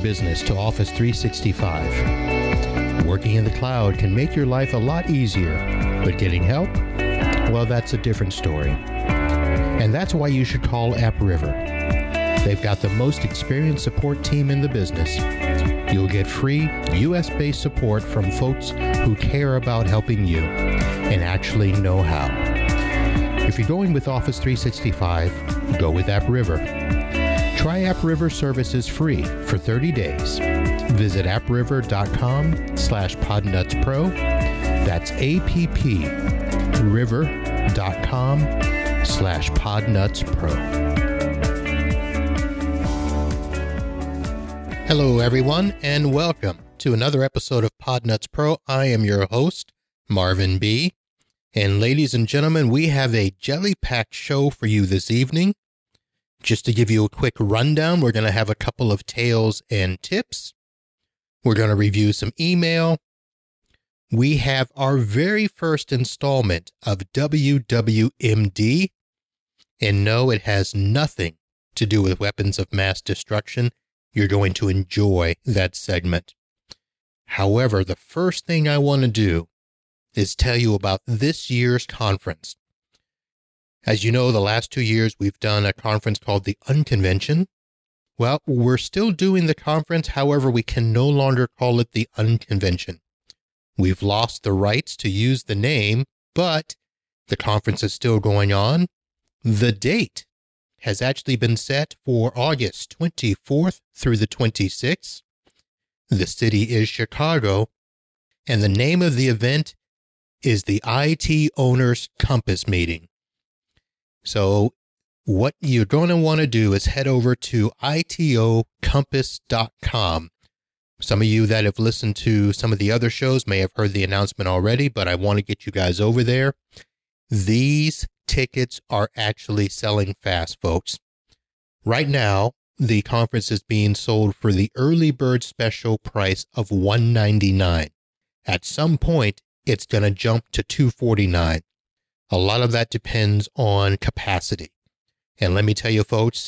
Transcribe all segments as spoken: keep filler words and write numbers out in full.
business to Office three sixty-five. Working in the cloud can make your life a lot easier, but getting help? Well, that's a different story. And that's why you should call AppRiver. They've got the most experienced support team in the business. You'll get free U S-based support from folks who care about helping you and actually know how. If you're going with Office three sixty-five, go with AppRiver. Try AppRiver services free for thirty days. Visit appriver.com slash podnutspro. That's A-P-P river.com slash podnutspro. Hello, everyone, and welcome to another episode of Podnuts Pro. I am your host, Marvin B. And ladies and gentlemen, we have a jelly-packed show for you this evening. Just to give you a quick rundown, we're going to have a couple of tales and tips. We're going to review some email. We have our very first installment of W W M D. And no, it has nothing to do with weapons of mass destruction. You're going to enjoy that segment. However, the first thing I want to do is tell you about this year's conference. As you know, the last two years we've done a conference called the Unconvention. Well, we're still doing the conference. However, we can no longer call it the Unconvention. We've lost the rights to use the name, but the conference is still going on. The date has actually been set for August twenty-fourth through the twenty-sixth. The city is Chicago, and the name of the event is the I T Owners Compass Meeting. So what you're going to want to do is head over to I T O compass dot com. Some of you that have listened to some of the other shows may have heard the announcement already, but I want to get you guys over there. These tickets are actually selling fast, folks. Right now, the conference is being sold for the early bird special price of one hundred ninety-nine dollars. At some point, it's going to jump to two hundred forty-nine dollars. A lot of that depends on capacity. And let me tell you, folks,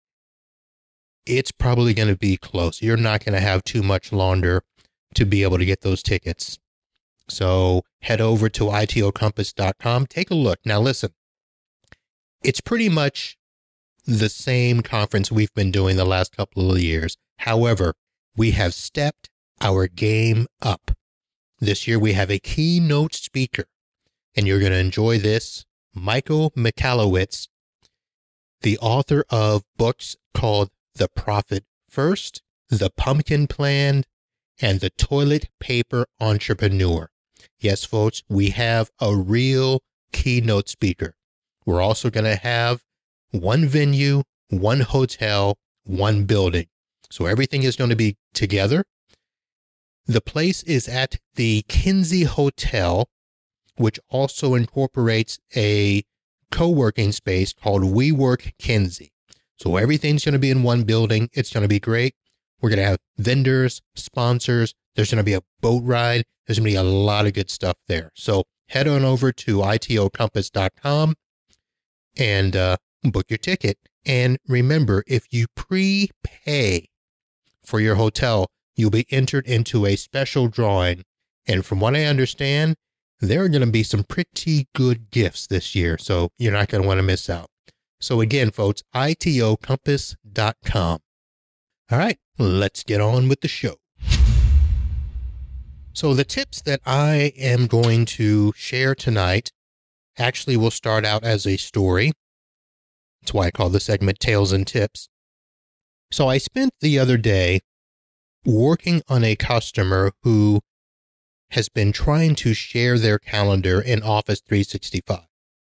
it's probably going to be close. You're not going to have too much longer to be able to get those tickets. So head over to I T O compass dot com. Take a look. Now, listen, it's pretty much the same conference we've been doing the last couple of years. However, we have stepped our game up. This year, we have a keynote speaker. And you're going to enjoy this. Michael Michalowicz, the author of books called The Profit First, The Pumpkin Plan, and The Toilet Paper Entrepreneur. Yes, folks, we have a real keynote speaker. We're also going to have one venue, one hotel, one building. So everything is going to be together. The place is at the Kinsey Hotel, which also incorporates a co-working space called WeWork Kinsey. So everything's going to be in one building. It's going to be great. We're going to have vendors, sponsors. There's going to be a boat ride. There's going to be a lot of good stuff there. So head on over to I T O compass dot com and uh, book your ticket. And remember, if you prepay for your hotel, you'll be entered into a special drawing. And from what I understand, there are going to be some pretty good gifts this year, so you're not going to want to miss out. So again, folks, I T O compass dot com. All right, let's get on with the show. So the tips that I am going to share tonight actually will start out as a story. That's why I call the segment Tales and Tips. So I spent the other day working on a customer who has been trying to share their calendar in Office three sixty-five.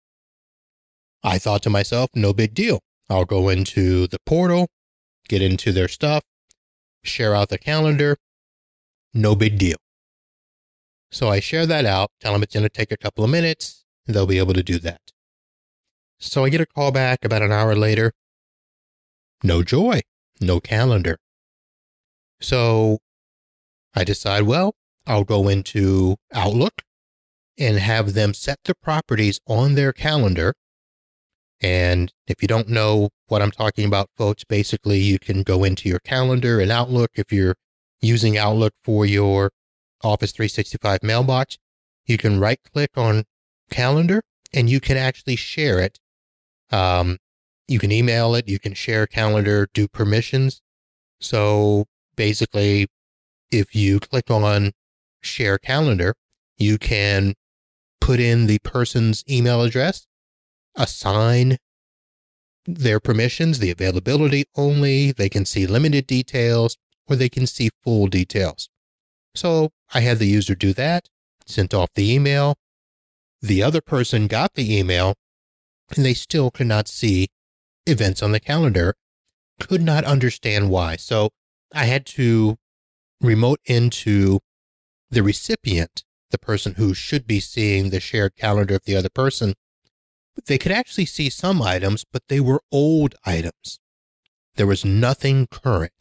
I thought to myself, no big deal. I'll go into the portal, get into their stuff, share out the calendar. No big deal. So I share that out, tell them it's going to take a couple of minutes, and they'll be able to do that. So I get a call back about an hour later. No joy, no calendar. So I decide, well, I'll go into Outlook and have them set the properties on their calendar And if you don't know what I'm talking about, folks, basically you can go into your calendar in Outlook. If you're using Outlook for your Office three sixty-five mailbox, you can right click on calendar and you can actually share it. Um, you can email it, you can share calendar, do permissions. So basically, if you click on share calendar, you can put in the person's email address, assign their permissions, the availability only, they can see limited details, or they can see full details. So I had the user do that, sent off the email. The other person got the email, and they still could not see events on the calendar, could not understand why. So I had to remote into the recipient, the person who should be seeing the shared calendar of the other person. They could actually see some items, but they were old items. There was nothing current.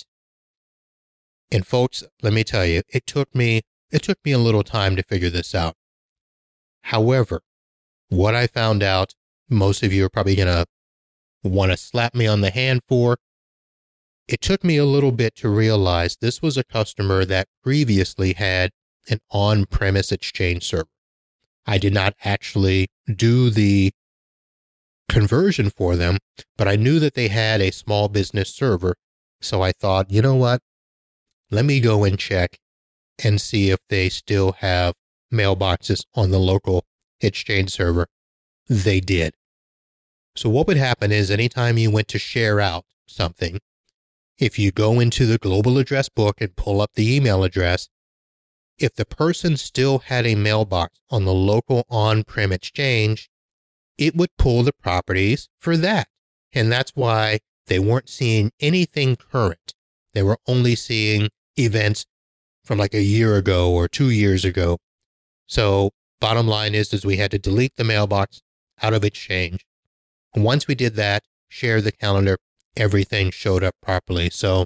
And folks, let me tell you, it took me, it took me a little time to figure this out. However, what I found out, most of you are probably going to want to slap me on the hand for. It took me a little bit to realize this was a customer that previously had an on-premise Exchange server. I did not actually do the conversion for them, but I knew that they had a small business server. So I thought, you know what? Let me go and check and see if they still have mailboxes on the local Exchange server. They did. So what would happen is anytime you went to share out something, if you go into the global address book and pull up the email address, if the person still had a mailbox on the local on-prem Exchange, it would pull the properties for that. And that's why they weren't seeing anything current. They were only seeing events from like a year ago or two years ago. So bottom line is, is we had to delete the mailbox out of Exchange. Once we did that, share the calendar, everything showed up properly. So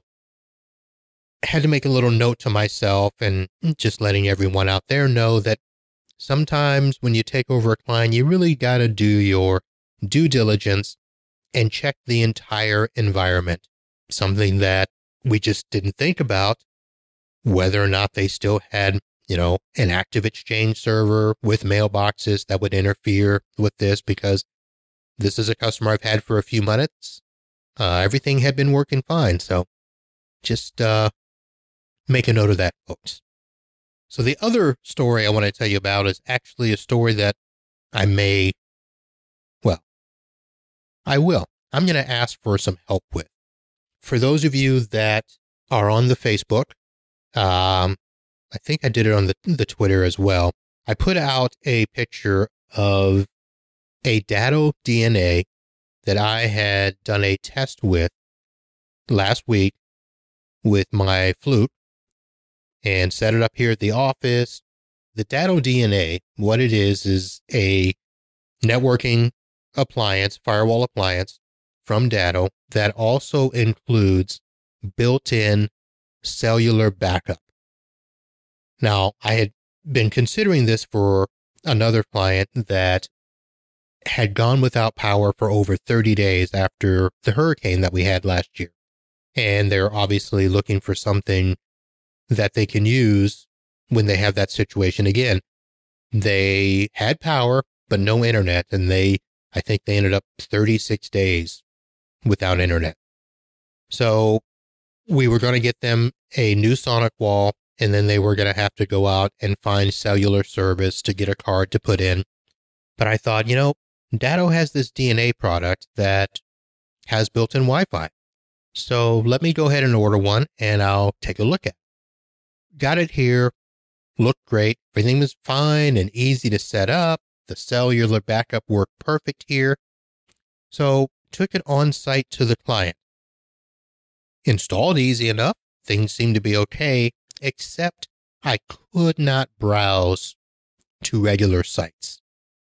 I had to make a little note to myself and just letting everyone out there know that sometimes when you take over a client, you really got to do your due diligence and check the entire environment. Something that we just didn't think about, whether or not they still had, you know, an active Exchange server with mailboxes that would interfere with this, because this is a customer I've had for a few months. Uh, everything had been working fine. So just uh, make a note of that, folks. So the other story I want to tell you about is actually a story that I may, well, I will. I'm going to ask for some help with. For those of you that are on the Facebook, um, I think I did it on the, the Twitter as well. I put out a picture of a Datto D N A that I had done a test with last week with my Fluke and set it up here at the office. The Datto D N A, what it is, is a networking appliance, firewall appliance from Datto that also includes built-in cellular backup. Now, I had been considering this for another client that had gone without power for over thirty days after the hurricane that we had last year. And they're obviously looking for something that they can use when they have that situation again. They had power, but no internet. And they, I think they ended up thirty-six days without internet. So we were going to get them a new Sonic wall, and then they were going to have to go out and find cellular service to get a card to put in. But I thought, you know, Datto has this D N A product that has built-in Wi-Fi. So let me go ahead and order one, and I'll take a look at it. Got it here, looked great. Everything was fine and easy to set up. The cellular backup worked perfect here. So took it on site to the client. Installed easy enough. Things seemed to be okay, except I could not browse to regular sites.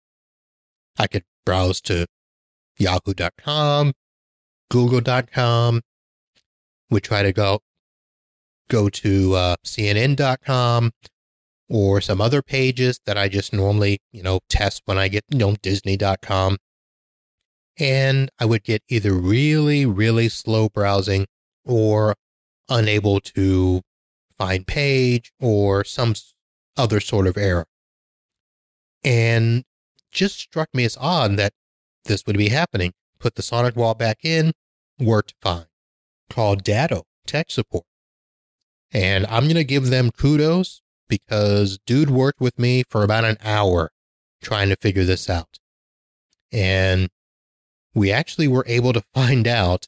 I could browse to yahoo dot com, google dot com. We try to go go to uh, C N N dot com or some other pages that I just normally, you know, test when I get, you know, Disney dot com. and I would get either really, really slow browsing or unable to find page or some other sort of error. And just struck me as odd that this would be happening. Put the SonicWall back in, worked fine. Called Datto tech support. And I'm going to give them kudos because dude worked with me for about an hour trying to figure this out. And we actually were able to find out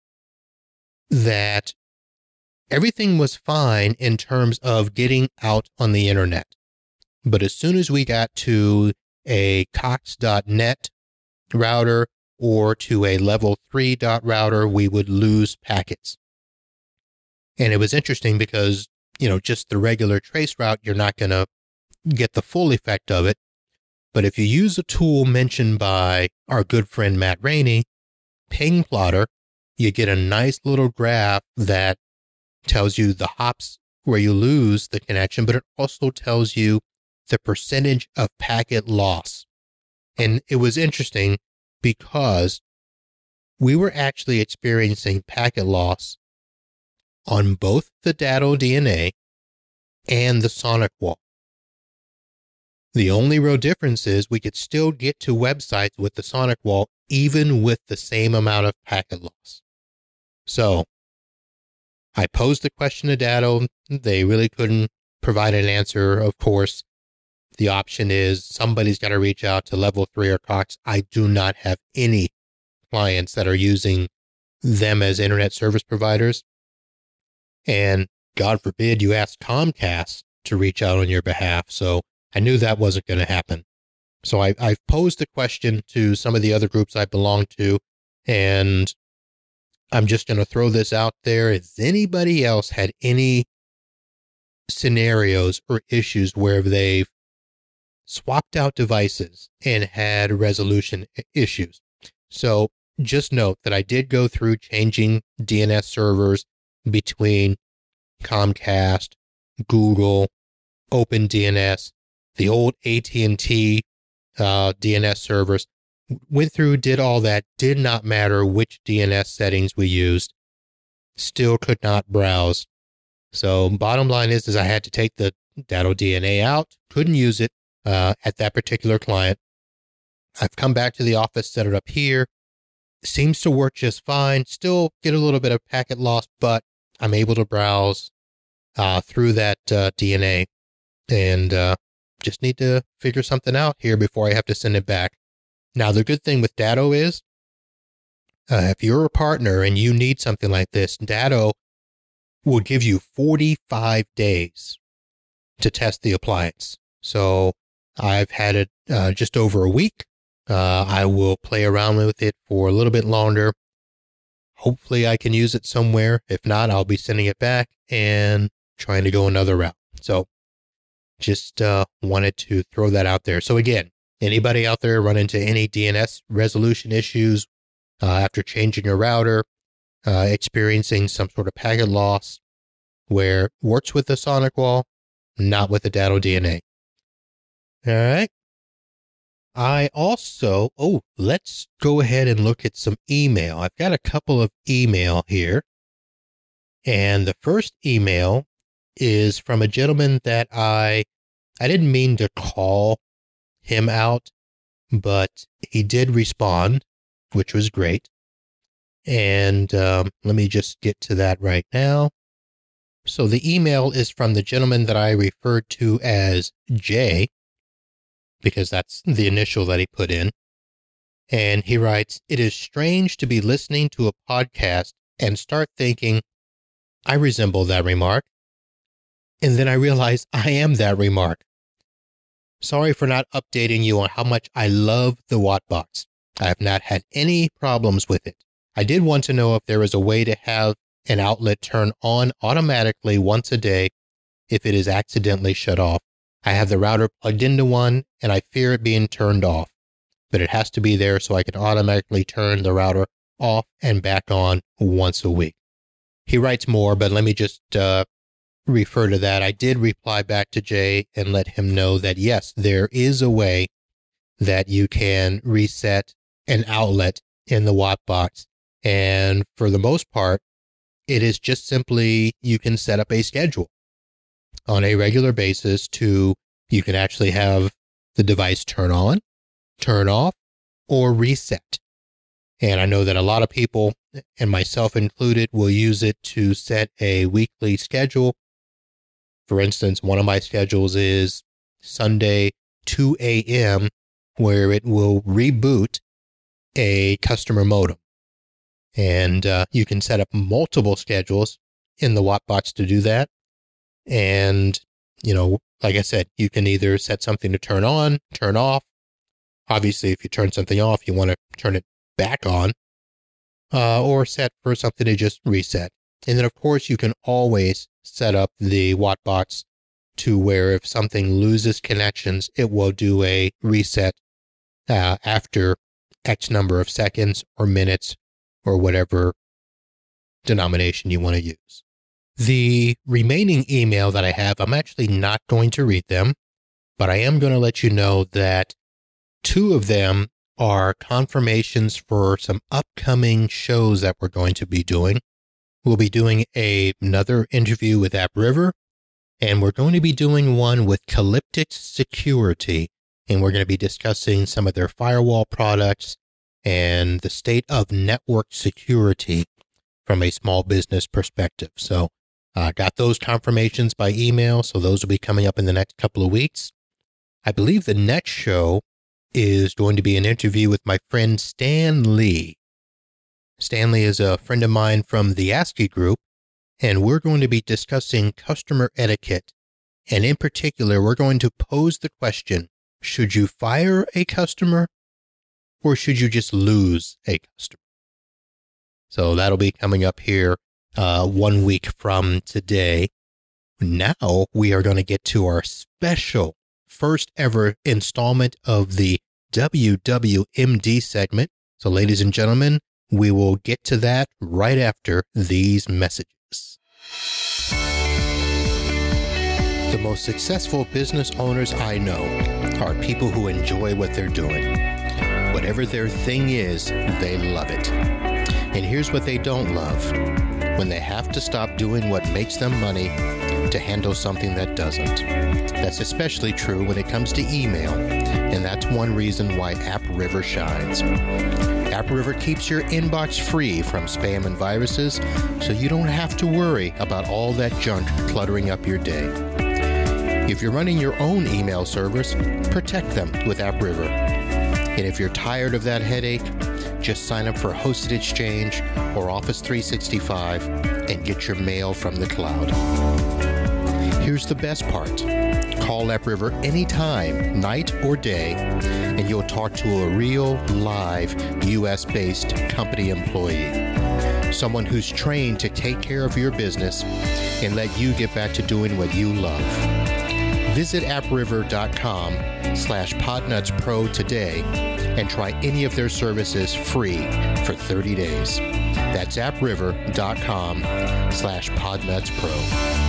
that everything was fine in terms of getting out on the internet. But as soon as we got to a cox dot net router or to a level three dot router, we would lose packets. And it was interesting because, you know, just the regular trace route, you're not going to get the full effect of it. But if you use a tool mentioned by our good friend Matt Rainey, Ping Plotter, you get a nice little graph that tells you the hops where you lose the connection, but it also tells you the percentage of packet loss. And it was interesting because we were actually experiencing packet loss on both the Datto D N A and the SonicWall. The only real difference is we could still get to websites with the SonicWall even with the same amount of packet loss. So I posed the question to Datto. They really couldn't provide an answer, of course. The option is somebody's got to reach out to level three or Cox. I do not have any clients that are using them as internet service providers. And God forbid you ask Comcast to reach out on your behalf. So I knew that wasn't going to happen. So I, I've posed the question to some of the other groups I belong to, and I'm just going to throw this out there. Has anybody else had any scenarios or issues where they've swapped out devices and had resolution issues? So just note that I did go through changing D N S servers between Comcast, Google, OpenDNS, the old A T and T uh, D N S servers. Went through, did all that, did not matter which D N S settings we used, still could not browse. So bottom line is, is I had to take the Datto D N A out, couldn't use it uh, at that particular client. I've come back to the office, set it up here. Seems to work just fine. Still get a little bit of packet loss, but I'm able to browse uh, through that uh, D N A, and uh, just need to figure something out here before I have to send it back. Now, the good thing with Datto is, uh, if you're a partner and you need something like this, Datto will give you forty-five days to test the appliance. So I've had it uh, just over a week. Uh, I will play around with it for a little bit longer. Hopefully I can use it somewhere. If not, I'll be sending it back and trying to go another route. So just uh, wanted to throw that out there. So again, anybody out there run into any D N S resolution issues uh, after changing your router, uh, experiencing some sort of packet loss, where works with the SonicWall, not with the Datto D N A. All right. I also, oh, let's go ahead and look at some email. I've got a couple of email here. And the first email is from a gentleman that I, I didn't mean to call him out, but he did respond, which was great. And um, let me just get to that right now. So the email is from the gentleman that I referred to as Jay, because that's the initial that he put in. And he writes, "It is strange to be listening to a podcast and start thinking, I resemble that remark. And then I realize I am that remark. Sorry for not updating you on how much I love the Wattbox. I have not had any problems with it. I did want to know if there is a way to have an outlet turn on automatically once a day if it is accidentally shut off. I have the router plugged into one, and I fear it being turned off, but it has to be there so I can automatically turn the router off and back on once a week." He writes more, but let me just uh, refer to that. I did reply back to Jay and let him know that, yes, there is a way that you can reset an outlet in the Wattbox. And for the most part, it is just simply you can set up a schedule on a regular basis to, you can actually have the device turn on, turn off, or reset. And I know that a lot of people, and myself included, will use it to set a weekly schedule. For instance, one of my schedules is Sunday, two a.m., where it will reboot a customer modem. And uh, you can set up multiple schedules in the Wattbox to do that. And, you know, like I said, you can either set something to turn on, turn off. Obviously, if you turn something off, you want to turn it back on, uh, or set for something to just reset. And then, of course, you can always set up the Wattbox to where if something loses connections, it will do a reset uh, after X number of seconds or minutes or whatever denomination you want to use. The remaining email that I have, I'm actually not going to read them, but I am going to let you know that two of them are confirmations for some upcoming shows that we're going to be doing. We'll be doing a, another interview with AppRiver, and we're going to be doing one with Calyptic Security, and we're going to be discussing some of their firewall products and the state of network security from a small business perspective. So I uh, got those confirmations by email, so those will be coming up in the next couple of weeks. I believe the next show is going to be an interview with my friend Stan Lee. Stanley is a friend of mine from the ASCII group, and we're going to be discussing customer etiquette. And in particular, we're going to pose the question, should you fire a customer or should you just lose a customer? So that'll be coming up here uh, one week from today. Now we are going to get to our special first ever installment of the W W M D segment. So ladies and gentlemen, we will get to that right after these messages. The most successful business owners I know are people who enjoy what they're doing. Whatever their thing is, they love it. And here's what they don't love: when they have to stop doing what makes them money to handle something that doesn't. That's especially true when it comes to email, and that's one reason why AppRiver shines. AppRiver keeps your inbox free from spam and viruses, so you don't have to worry about all that junk cluttering up your day. If you're running your own email servers, protect them with AppRiver. And if you're tired of that headache, just sign up for Hosted Exchange or Office three sixty-five and get your mail from the cloud. Here's the best part. Call AppRiver anytime, night or day, and you'll talk to a real, live, U S-based company employee. Someone who's trained to take care of your business and let you get back to doing what you love. Visit appriver.com slash podnutspro today and try any of their services free for thirty days. That's appriver.com slash podnutspro.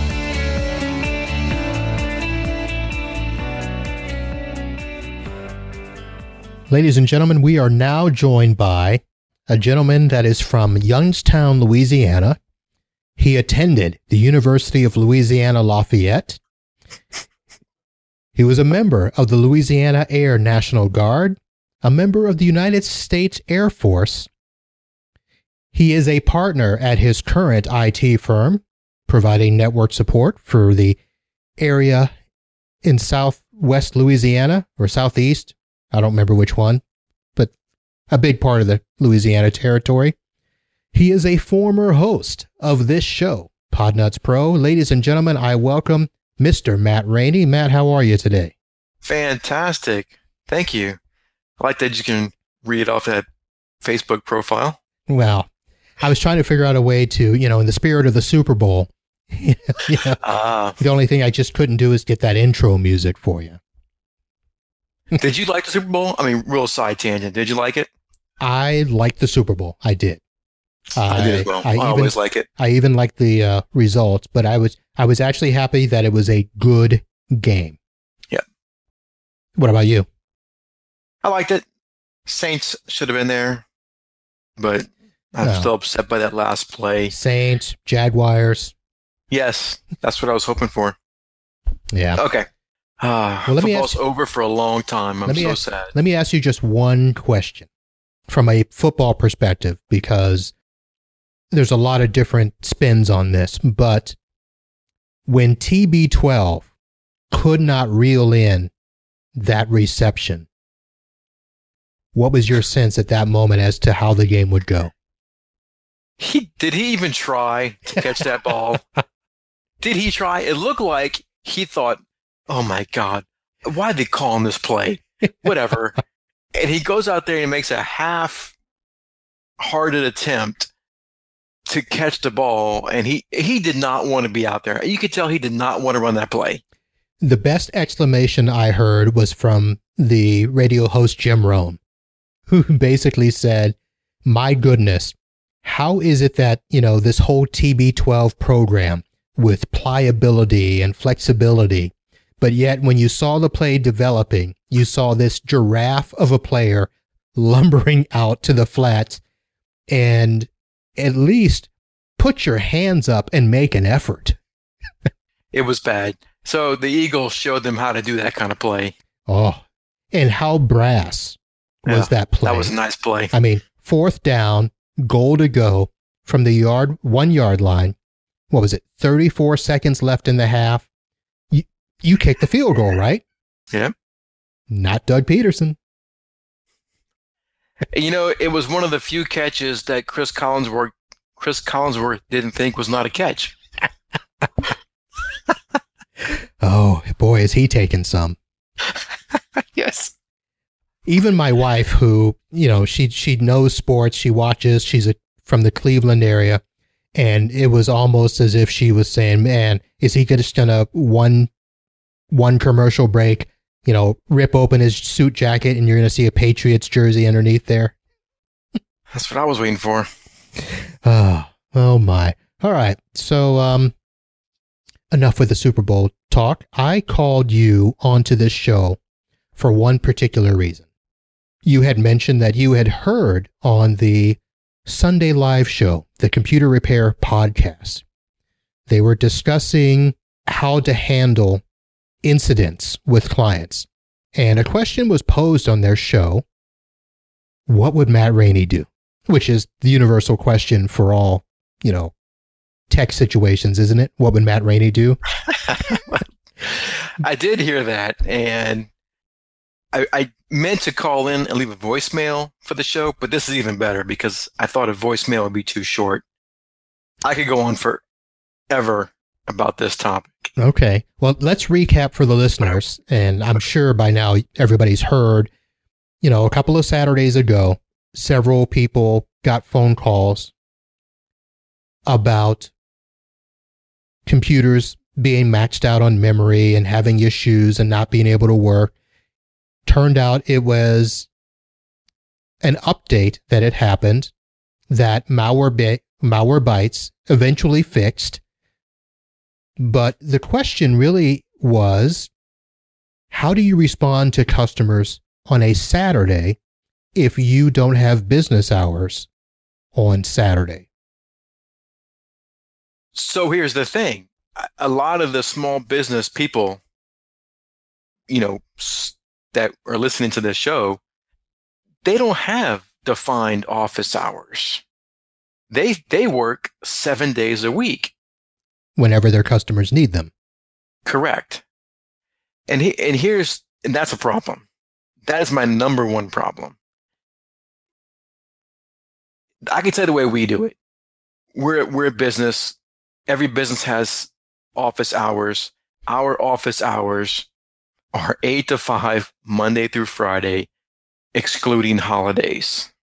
Ladies and gentlemen, we are now joined by a gentleman that is from Youngstown, Louisiana. He attended the University of Louisiana Lafayette. He was a member of the Louisiana Air National Guard, a member of the United States Air Force. He is a partner at his current I T firm, providing network support for the area in southwest Louisiana or southeast. I don't remember which one, but a big part of the Louisiana territory. He is a former host of this show, Podnuts Pro. Ladies and gentlemen, I welcome Mister Matt Rainey. Matt, how are you today? Fantastic. Thank you. I like that you can read off that Facebook profile. Well, I was trying to figure out a way to, you know, in the spirit of the Super Bowl, you know, uh, the only thing I just couldn't do is get that intro music for you. Did you like the Super Bowl? I mean, real side tangent. Did you like it? I liked the Super Bowl. I did. I, I did as well. I, I even, always like it. I even liked the uh, results, but I was I was actually happy that it was a good game. Yeah. What about you? I liked it. Saints should have been there. but I'm No. still upset by that last play. Saints, Jaguars. Yes, that's what I was hoping for. Yeah. Okay. Uh, Well, let me football's ask- over for a long time. I'm let me so ask- sad. Let me ask you just one question from a football perspective, because there's a lot of different spins on this. But when T B twelve could not reel in that reception, what was your sense at that moment as to how the game would go? He did he even try to catch that ball? Did he try? It looked like he thought, "Oh my God, why did they call him this play? Whatever." And he goes out there and makes a half-hearted attempt to catch the ball, and he he did not want to be out there. You could tell he did not want to run that play. The best exclamation I heard was from the radio host Jim Rome, who basically said, "My goodness, how is it that, you know, this whole T B twelve program with pliability and flexibility, but yet when you saw the play developing, you saw this giraffe of a player lumbering out to the flats, and at least put your hands up and make an effort." It was bad. So the Eagles showed them how to do that kind of play. Oh, and how brass was Yeah, that play? That was a nice play. I mean, fourth down, goal to go from the yard, one yard line. What was it? thirty-four seconds left in the half. You, you kicked the field goal, right? Yeah. Not Doug Peterson. You know, it was one of the few catches that Chris Collinsworth Chris Collinsworth didn't think was not a catch. Oh, boy, is he taking some. Yes. Even my wife, who, you know, she she knows sports, she watches, she's a, from the Cleveland area, and it was almost as if she was saying, "Man, is he just gonna one one commercial break, you know, rip open his suit jacket, and you're gonna see a Patriots jersey underneath there?" That's what I was waiting for. Oh, oh my! All right, so um, enough with the Super Bowl talk. I called you onto this show for one particular reason. You had mentioned that you had heard on the Sunday Live show, the Computer Repair Podcast, they were discussing how to handle incidents with clients. And a question was posed on their show: what would Matt Rainey do? Which is the universal question for all, you know, tech situations, isn't it? What would Matt Rainey do? I did hear that, and I, I meant to call in and leave a voicemail for the show, but this is even better because I thought a voicemail would be too short. I could go on forever about this topic. Okay. Well, let's recap for the listeners. And I'm sure by now everybody's heard, you know, a couple of Saturdays ago, several people got phone calls about computers being maxed out on memory and having issues and not being able to work. Turned out it was an update that had happened that Malware, Malwarebytes eventually fixed. But the question really was, how do you respond to customers on a Saturday if you don't have business hours on Saturday? So here's the thing. A lot of the small business people, you know, that are listening to this show, they don't have defined office hours. They they work seven days a week. Whenever their customers need them. Correct. And he, and here's and that's a problem. That is my number one problem. I can tell you the way we do it. We're we're a business. Every business has office hours. Our office hours are eight to five, Monday through Friday, excluding holidays.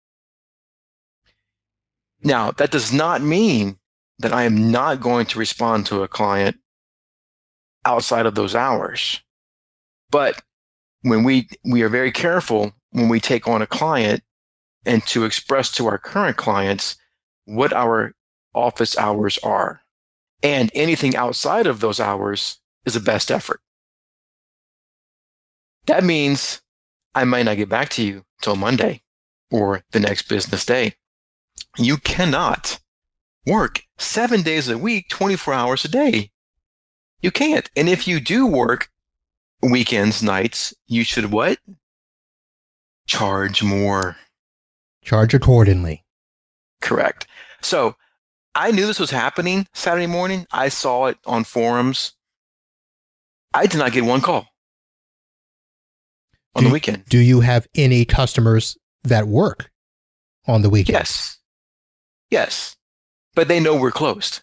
Now, that does not mean that I am not going to respond to a client outside of those hours. But when we, we are very careful when we take on a client and to express to our current clients what our office hours are. And anything outside of those hours is a best effort. That means I might not get back to you till Monday or the next business day. You cannot work seven days a week, twenty-four hours a day. You can't. And if you do work weekends, nights, you should what? Charge more. Charge accordingly. Correct. So I knew this was happening Saturday morning. I saw it on forums. I did not get one call on do, the weekend. Do you have any customers that work on the weekend? Yes. Yes. But they know we're closed.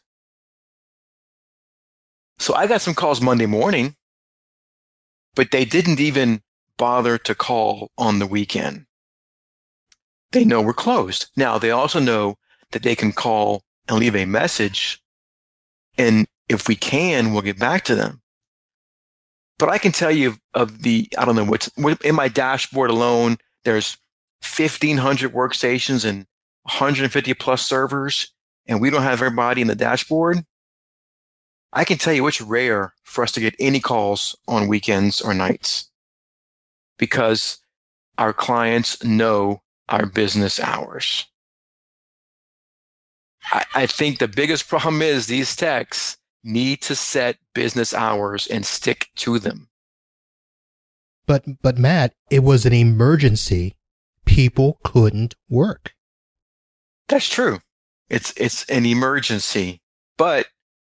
So I got some calls Monday morning, but they didn't even bother to call on the weekend. They know we're closed. Now, they also know that they can call and leave a message, and if we can, we'll get back to them. But I can tell you of the, I don't know, what's in my dashboard alone, there's fifteen hundred workstations and one hundred fifty plus servers, and we don't have everybody in the dashboard. I can tell you it's rare for us to get any calls on weekends or nights because our clients know our business hours. I, I think the biggest problem is these techs need to set business hours and stick to them. But, but Matt, it was an emergency. People couldn't work. That's true. It's, it's an emergency, but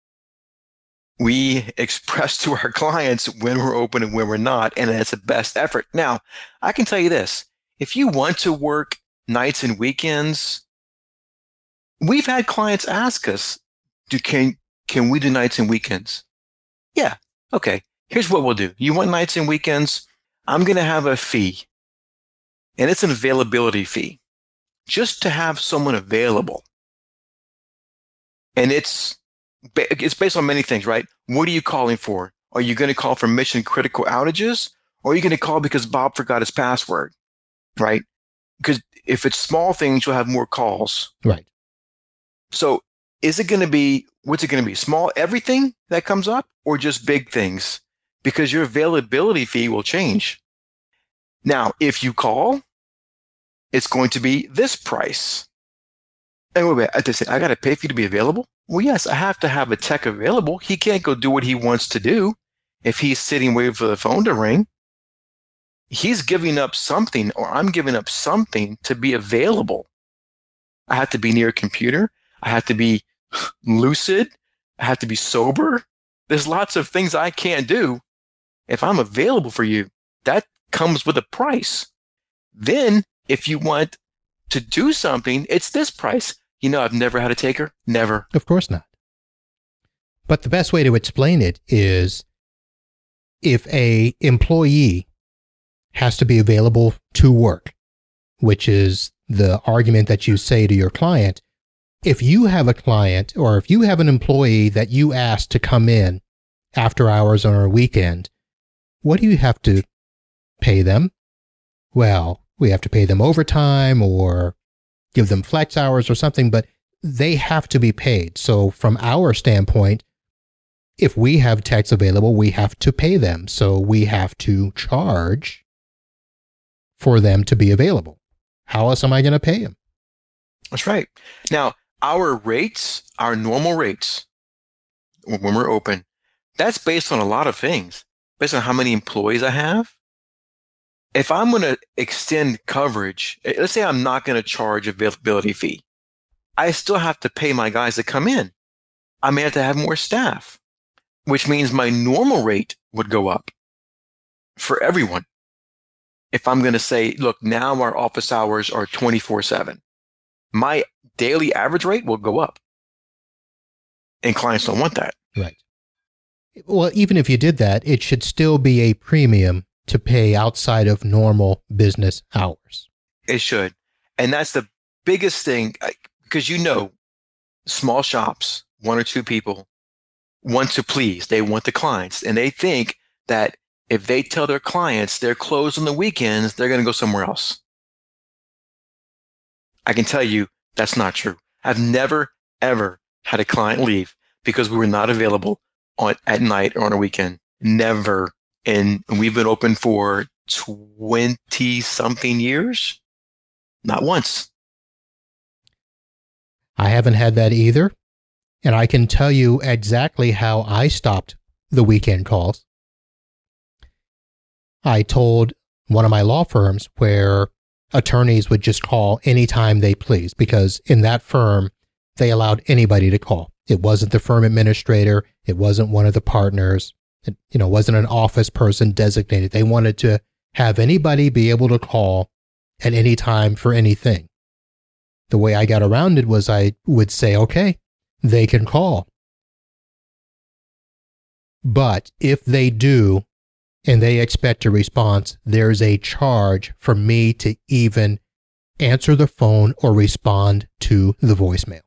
we express to our clients when we're open and when we're not, and it's the best effort. Now, I can tell you this. If you want to work nights and weekends, we've had clients ask us, do, can, can we do nights and weekends? Yeah. Okay. Here's what we'll do. You want nights and weekends? I'm going to have a fee, and it's an availability fee just to have someone available. And it's, it's based on many things, right? What are you calling for? Are you going to call for mission critical outages, or are you going to call because Bob forgot his password, right? Because if it's small things, you'll have more calls. Right. So is it going to be, what's it going to be? Small everything that comes up, or just big things? Because your availability fee will change. Now, if you call, it's going to be this price. And wait, wait, I say, I got to pay for you to be available? Well, yes, I have to have a tech available. He can't go do what he wants to do if he's sitting waiting for the phone to ring. He's giving up something, or I'm giving up something to be available. I have to be near a computer. I have to be lucid. I have to be sober. There's lots of things I can't do. If I'm available for you, that comes with a price. Then, if you want to do something, it's this price. You know, I've never had a taker. Never. Of course not. But the best way to explain it is if a employee has to be available to work, which is the argument that you say to your client. If you have a client or if you have an employee that you ask to come in after hours on a weekend, what do you have to pay them? Well, we have to pay them overtime or give them flex hours or something, but they have to be paid. So from our standpoint, if we have techs available, we have to pay them. So we have to charge for them to be available. How else am I going to pay them? That's right. Now, our rates, our normal rates, when we're open, that's based on a lot of things, based on how many employees I have. If I'm going to extend coverage, let's say I'm not going to charge a availability fee, I still have to pay my guys to come in. I may have to have more staff, which means my normal rate would go up for everyone. If I'm going to say, look, now our office hours are twenty-four seven, my daily average rate will go up. And clients don't want that. Right. Well, even if you did that, it should still be a premium to pay outside of normal business hours. It should. And that's the biggest thing, because you know, small shops, one or two people, want to please. They want the clients. And they think that if they tell their clients they're closed on the weekends, they're going to go somewhere else. I can tell you that's not true. I've never, ever had a client leave because we were not available on at night or on a weekend. Never. And we've been open for twenty something years. Not once. I haven't had that either. And I can tell you exactly how I stopped the weekend calls. I told one of my law firms where attorneys would just call anytime they please, because in that firm, they allowed anybody to call. It wasn't the firm administrator. It wasn't one of the partners. It, you know, wasn't an office person designated. They wanted to have anybody be able to call at any time for anything. The way I got around it was I would say, okay, they can call. But if they do, and they expect a response, there's a charge for me to even answer the phone or respond to the voicemail.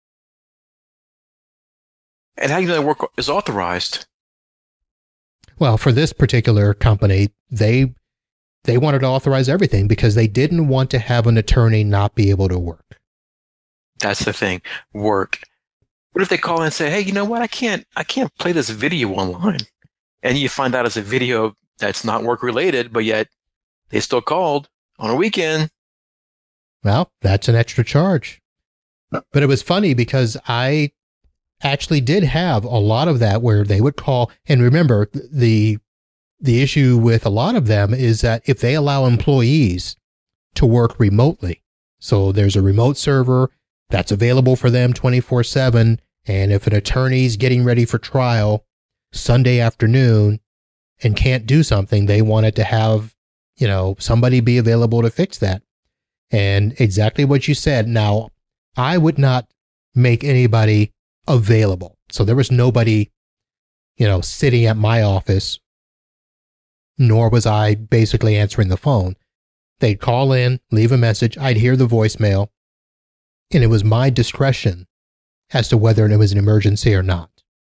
And how do you know that work is authorized? Well, for this particular company, they they wanted to authorize everything because they didn't want to have an attorney not be able to work. That's the thing, work. What if they call and say, hey, you know what, I can't I can't play this video online. And you find out it's a video that's not work related, but yet they still called on a weekend. Well, that's an extra charge. But it was funny because I actually did have a lot of that where they would call. And remember, the the issue with a lot of them is that if they allow employees to work remotely, so there's a remote server that's available for them twenty-four seven, and if an attorney's getting ready for trial Sunday afternoon and can't do something, they wanted to have, you know, somebody be available to fix that. And exactly what you said. Now, I would not make anybody available. So there was nobody, you know, sitting at my office, nor was I basically answering the phone. They'd call in, leave a message, I'd hear the voicemail, and it was my discretion as to whether it was an emergency or not.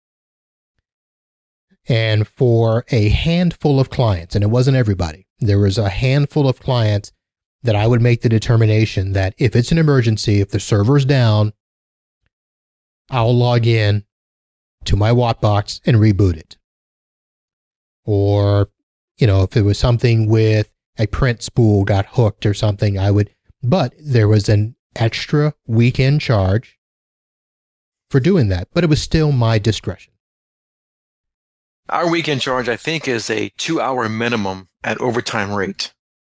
And for a handful of clients, and it wasn't everybody, there was a handful of clients that I would make the determination that if it's an emergency, if the server's down, I'll log in to my Wattbox and reboot it. Or, you know, if it was something with a print spool got hooked or something, I would, but there was an extra weekend charge for doing that, but it was still my discretion. Our weekend charge, I think, is a two-hour minimum at overtime rate.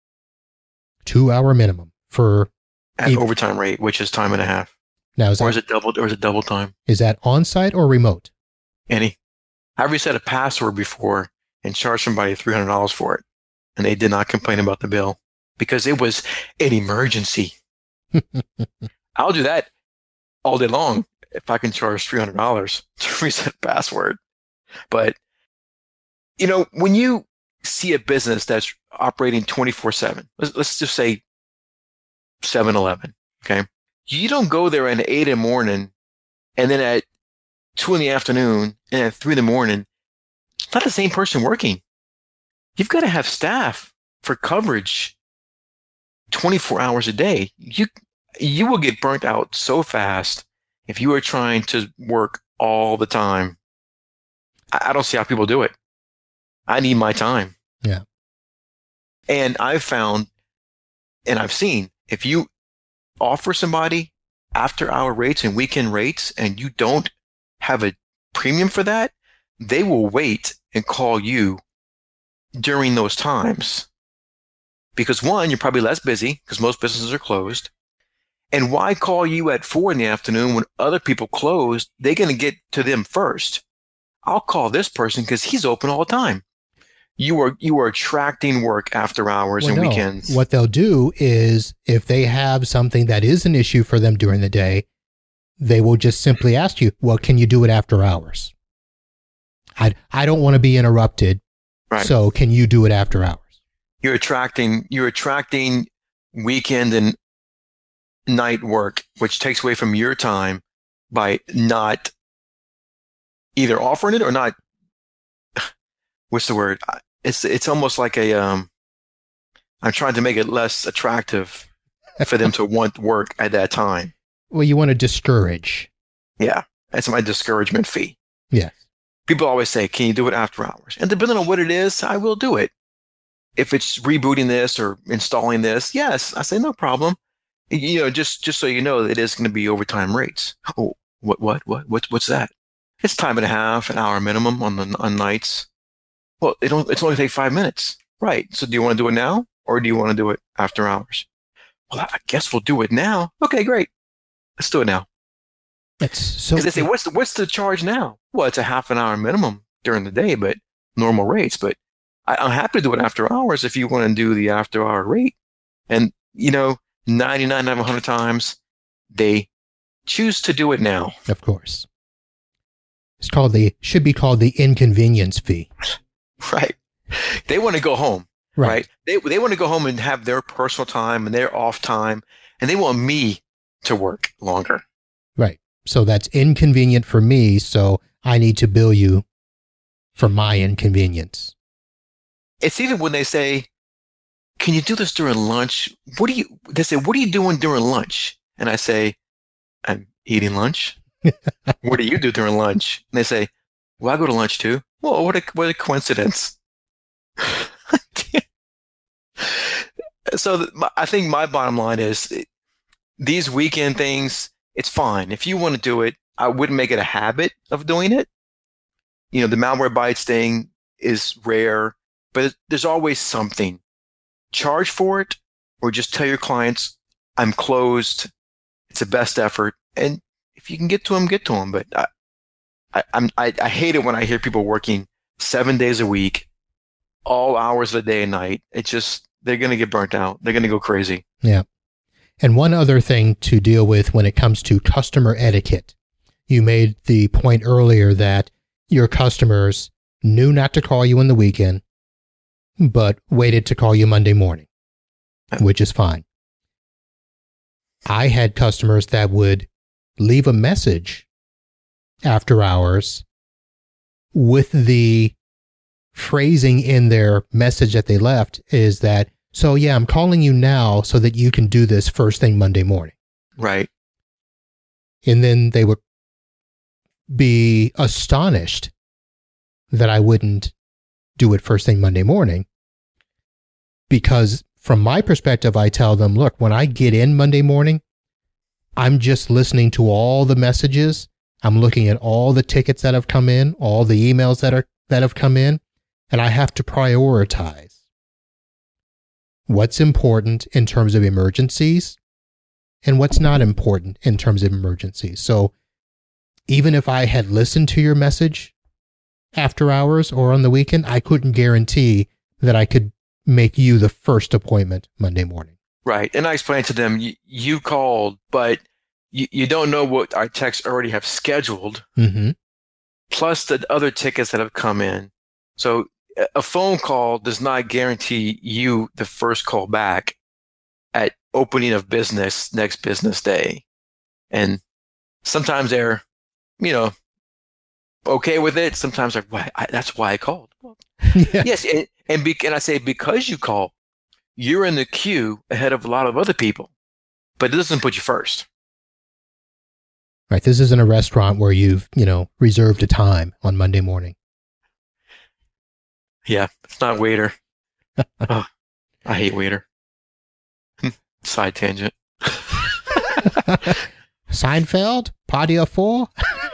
Two-hour minimum for at e- overtime rate, which is time and a half. Now, is or that, is it double? Or is it double time? Is that on-site or remote? Any. I reset a password before and charged somebody three hundred dollars for it, and they did not complain about the bill because it was an emergency. I'll do that all day long if I can charge three hundred dollars to reset a password. But you know, when you see a business that's operating twenty-four seven, let's, let's just say seven eleven, okay? You don't go there at eight in the morning and then at two in the afternoon and at three in the morning. It's not the same person working. You've got to have staff for coverage twenty-four hours a day. You, you will get burnt out so fast if you are trying to work all the time. I, I don't see how people do it. I need my time. Yeah. And I've found, and I've seen, if you offer somebody after hour rates and weekend rates and you don't have a premium for that, they will wait and call you during those times. Because one, you're probably less busy because most businesses are closed. And why call you at four in the afternoon when other people closed? They're going to get to them first. I'll call this person because he's open all the time. You are you are attracting work after hours well, and no. weekends. What they'll do is if they have something that is an issue for them during the day, they will just simply ask you, well, can you do it after hours? I, I don't want to be interrupted. Right. So can you do it after hours? You're attracting you're attracting weekend and night work, which takes away from your time by not either offering it or not. What's the word? It's it's almost like a um. I'm trying to make it less attractive for them to want work at that time. Well, you want to discourage. Yeah, that's my discouragement fee. Yes. People always say, "Can you do it after hours?" And depending on what it is, I will do it. If it's rebooting this or installing this, yes, I say no problem. You know, just just so you know, it is going to be overtime rates. Oh, what what what what what's that? It's time and a half, an hour minimum on the on nights. Well, it don't, it's only take five minutes, right? So do you want to do it now, or do you want to do it after hours? Well, I guess we'll do it now. Okay, great. Let's do it now. That's so. Because they say, what's the what's the charge now? Well, it's a half an hour minimum during the day, but normal rates. But I, I'm happy to do it after hours if you want to do the after hour rate. And you know, ninety-nine out of one hundred times they choose to do it now. Of course, it's called the should be called the inconvenience fee. Right. They want to go home. Right. right? They they want to go home and have their personal time and their off time, and they want me to work longer. Right. So that's inconvenient for me, so I need to bill you for my inconvenience. It's even when they say, can you do this during lunch? What do you, they say, what are you doing during lunch? And I say, I'm eating lunch. What do you do during lunch? And they say, well, I go to lunch too. Well, what a, what a coincidence. So the, I think my bottom line is these weekend things, it's fine. If you want to do it, I wouldn't make it a habit of doing it. You know, the Malwarebytes thing is rare, but there's always something. Charge for it, or just tell your clients, I'm closed. It's a best effort. And if you can get to them, get to them. But I, I, I'm, I, I hate it when I hear people working seven days a week, all hours of the day and night. It just, they're going to get burnt out. They're going to go crazy. Yeah. And one other thing to deal with when it comes to customer etiquette, you made the point earlier that your customers knew not to call you on the weekend, but waited to call you Monday morning, which is fine. I had customers that would leave a message after hours with the phrasing in their message that they left is that, so yeah, I'm calling you now so that you can do this first thing Monday morning. Right. And then they would be astonished that I wouldn't do it first thing Monday morning. Because from my perspective, I tell them, look, when I get in Monday morning, I'm just listening to all the messages. I'm looking at all the tickets that have come in, all the emails that are that have come in, and I have to prioritize what's important in terms of emergencies and what's not important in terms of emergencies. So even if I had listened to your message after hours or on the weekend, I couldn't guarantee that I could make you the first appointment Monday morning. Right. And I explained to them, you, you called, but you, you don't know what our techs already have scheduled, mm-hmm. plus the other tickets that have come in. So a phone call does not guarantee you the first call back at opening of business next business day. And sometimes they're, you know, okay with it. Sometimes they're, why, I, that's why I called. Yeah. Yes. And, and, be, and I say, because you called, you're in the queue ahead of a lot of other people, but it doesn't put you first. Right. This isn't a restaurant where you've, you know, reserved a time on Monday morning. Yeah. It's not waiter. Oh, I hate waiter. Side tangent. Seinfeld? Patio four?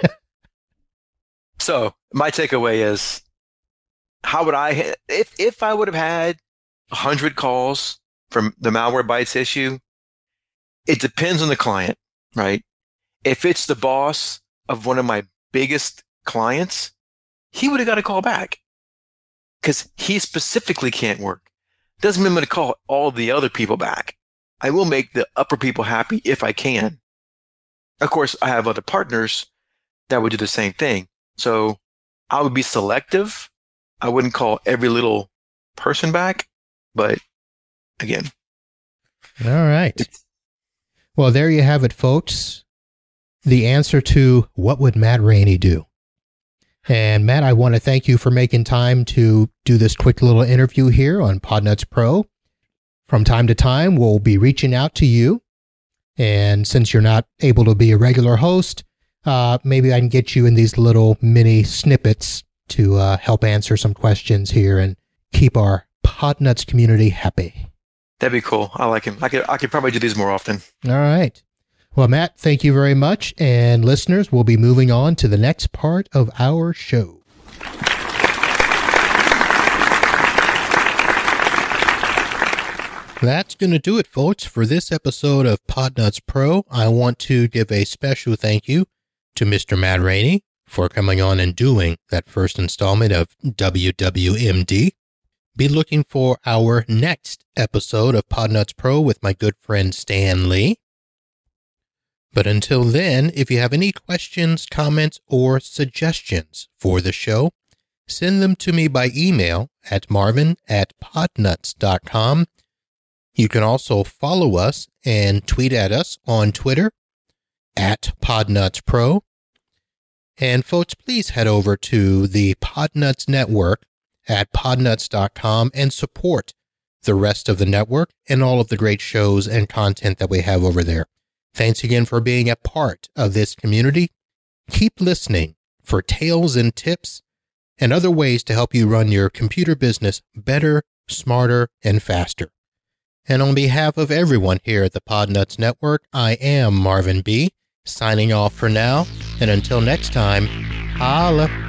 So my takeaway is, how would I, if, if I would have had a hundred calls from the Malwarebytes issue, it depends on the client, right? If it's the boss of one of my biggest clients, he would have got a call back because he specifically can't work. Doesn't mean I'm going to call all the other people back. I will make the upper people happy if I can. Of course, I have other partners that would do the same thing. So I would be selective. I wouldn't call every little person back, but again. All right. Well, there you have it, folks. The answer to what would Matt Rainey do? And Matt, I want to thank you for making time to do this quick little interview here on Podnuts Pro. From time to time, we'll be reaching out to you. And since you're not able to be a regular host, uh, maybe I can get you in these little mini snippets to uh, help answer some questions here and keep our Podnuts community happy. That'd be cool. I like him. I could I could probably do these more often. All right. Well, Matt, thank you very much. And listeners, we'll be moving on to the next part of our show. That's going to do it, folks, for this episode of Podnuts Pro. I want to give a special thank you to Mister Matt Rainey for coming on and doing that first installment of W W M D. Be looking for our next episode of Podnuts Pro with my good friend Stan Lee. But until then, if you have any questions, comments, or suggestions for the show, send them to me by email at marvin at podnuts dot com. You can also follow us and tweet at us on Twitter at PodnutsPro. And folks, please head over to the Podnuts Network at podnuts dot com and support the rest of the network and all of the great shows and content that we have over there. Thanks again for being a part of this community. Keep listening for tales and tips and other ways to help you run your computer business better, smarter, and faster. And on behalf of everyone here at the Podnuts Network, I am Marvin B., signing off for now. And until next time, holla.